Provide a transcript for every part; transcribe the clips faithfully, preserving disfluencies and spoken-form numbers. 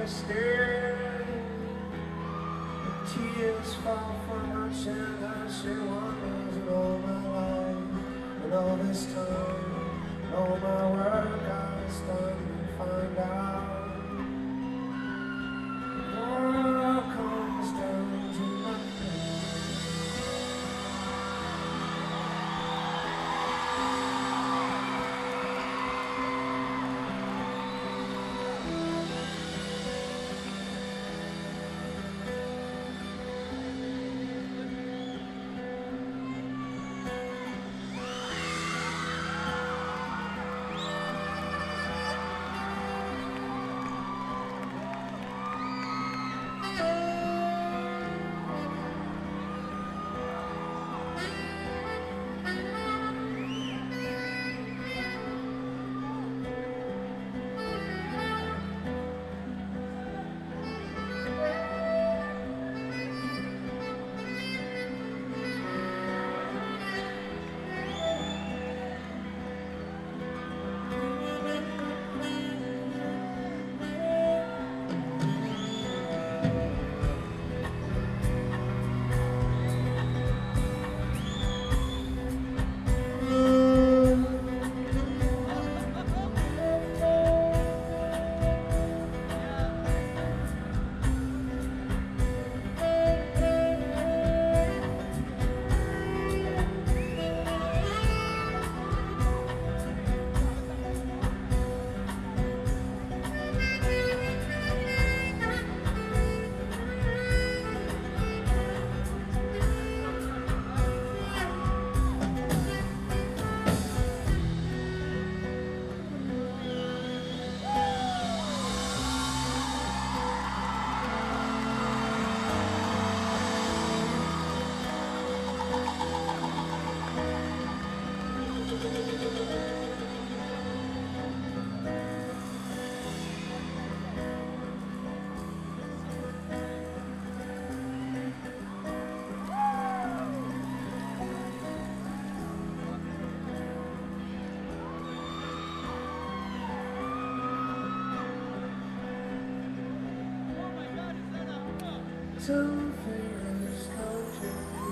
wasted. Tears fall from my chin. I see wonders in all my life. And all this time, all my work I stand and find out. It all comes down to nothing. Two fingers count you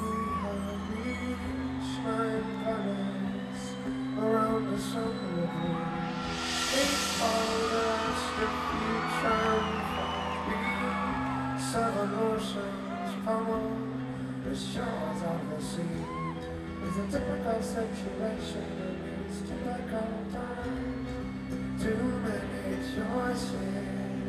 have reached nine planets around the sun with me. Eight all the rest if you try and find me. Seven oceans pummel the shores of the sea. It's a typical situation, it means typical times. Too many choices.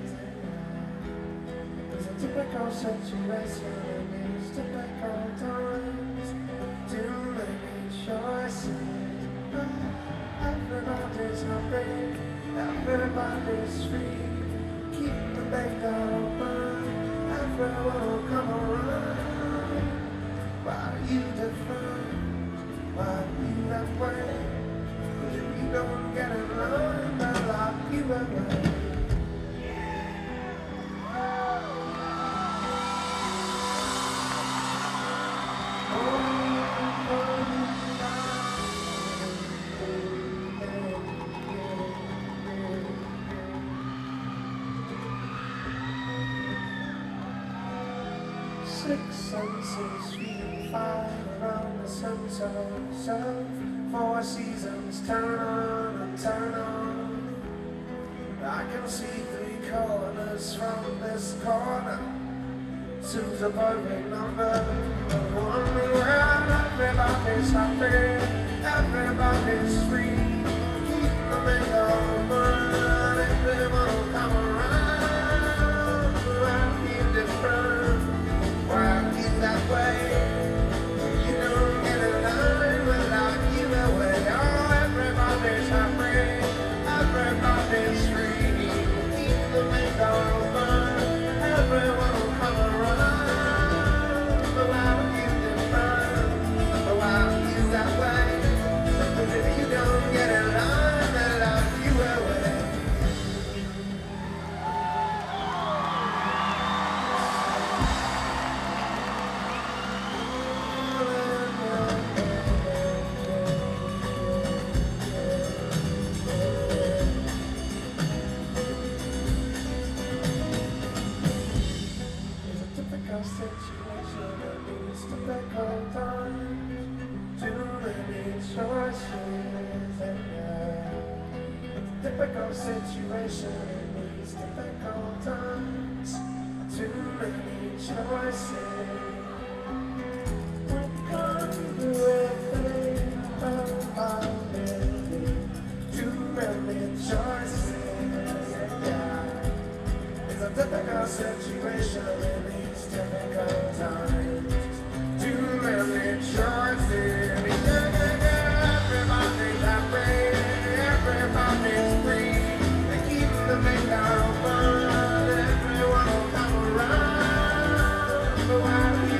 It's a typical situation, it means typical times. Too many choices. Everybody's happy, everybody's free. Keep the bank open, everyone will come around. Why you different? Why you that way? 'Cause if you don't get in line, they'll lock you away. Six senses, three and five around the sense of self. Four seasons, turn on and turn on. I can see three corners from this corner. Two's a perfect number. One around, everybody's happy, everybody's free. Keep the make open, everyone will come around. Why you different? Why you that way? You don't get in line without you away. Oh, everybody's happy, everybody's free. Keep the make open, everyone will come around. But why you different? But why you typical times, too many choices, and yeah, typical situation in these typical times, too many choices. We can't do anything about it. Too many choices, yeah. It's a typical situation in these typical times. Too many choices. Yeah, yeah, yeah. Everybody's happy, everybody's free. They keep the thing down, but everyone will come around. But why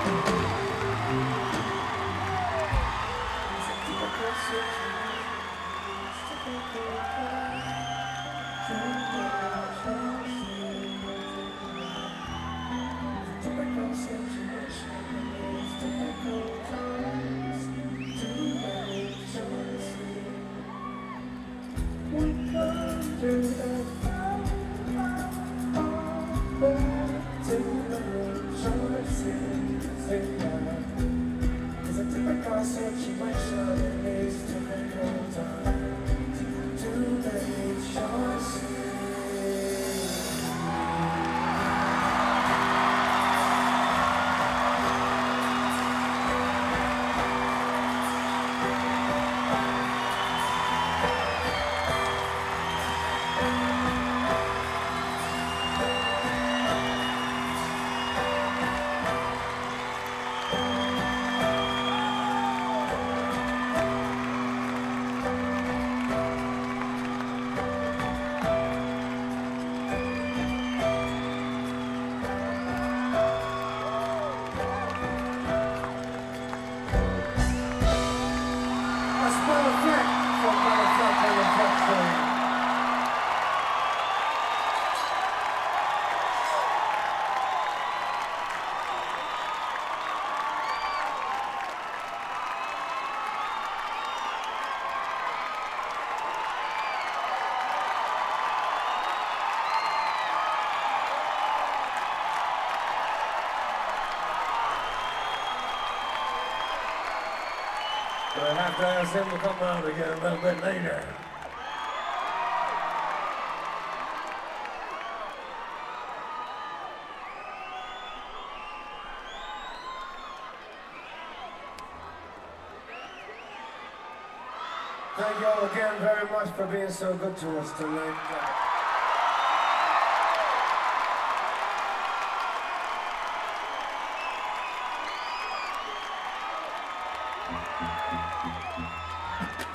But I have to ask him to come out again a little bit later. Thank you all again very much for being so good to us tonight. Thank you.